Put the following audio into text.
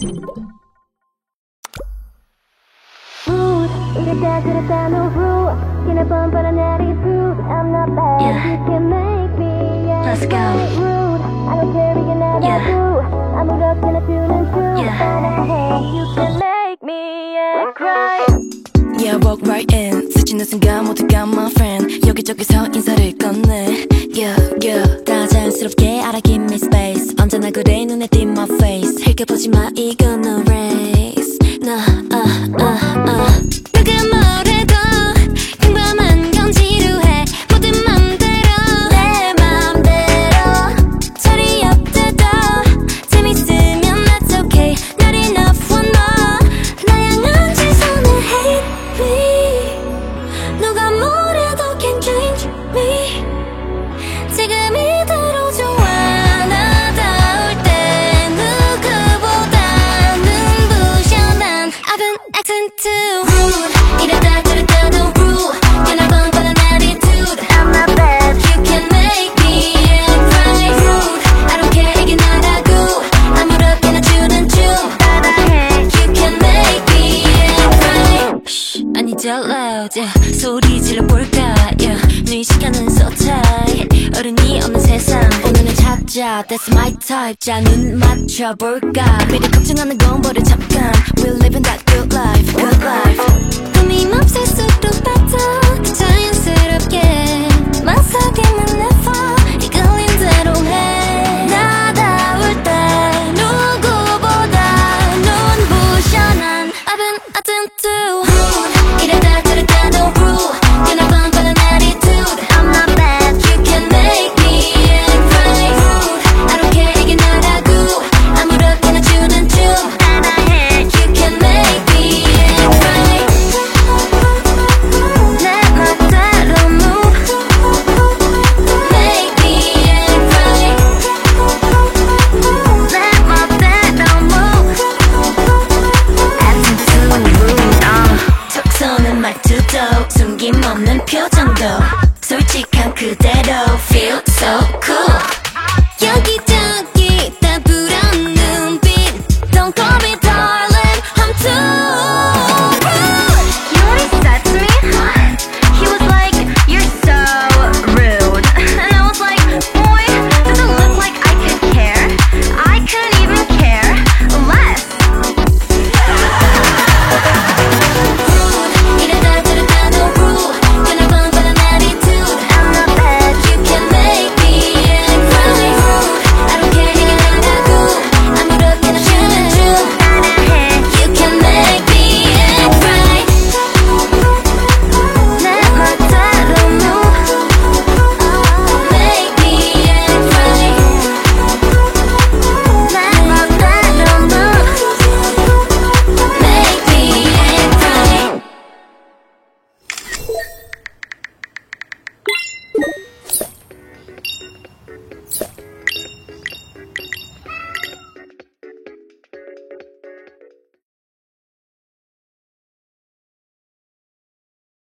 이랬다 no rule. Can I bump but I'm not improved. I'm not bad. You can make me Let's go. rude. I don't care you're not do. 아무렇게나 주는 춤. You can make me cry. Yeah, walk right in. 스치는 순간 모두가 my friend. 여기저기서 인사를 건네. Yeah, yeah. 다 자연스럽게 알아 give me space. 언제나 그래 눈에 띈 my face. 흘겨보지마 이건 no race. 누가 뭐래도 평범한 건 지루해. 모든 맘대로 내 맘대로 자리 없대도 재밌으면 that's okay. Not enough one more. 다양한 시선을 hate me. 누가 뭐래도 can't change me. 지금 이대로 좋아. 나다울 때 누구보다 눈부셔 난. I've been acting too rude. 이랬다 저랬다 no rule. Can I bump on an attitude? I'm not bad. You can make me act right. Rude. I don't care 이게 나라고. 아무렇게나 주는 춤 따라해. You can make me act right. Shh, I need your loud. Yeah. 소리 질러볼까? Yeah. 네 시간은 so tight. 어른이 없는 세상 오늘은 찾자. That's my type. 자 눈 맞춰볼까? 미리 걱정하는 건 버려 잠깐. We're living that good life, good life. 꿈이 맙쓸수록 better. 자연스럽게 망설임은 never. 이끌린 대로 해. 나다울 때 누구보다 눈부셔 난. I've been acting too rude. 이랬다 저랬다 no rule. Can I bump on an attitude? I'm not bad. You can make me act right. Rude. I don't care 이게 나라고. 아무렇게나 주는 춤 따라해. You can make me act right. 내 맘대로 move. Make me act right. 내 맘대로 move. Acting too rude. 톡 쏘는 말투도 숨김없는 표정도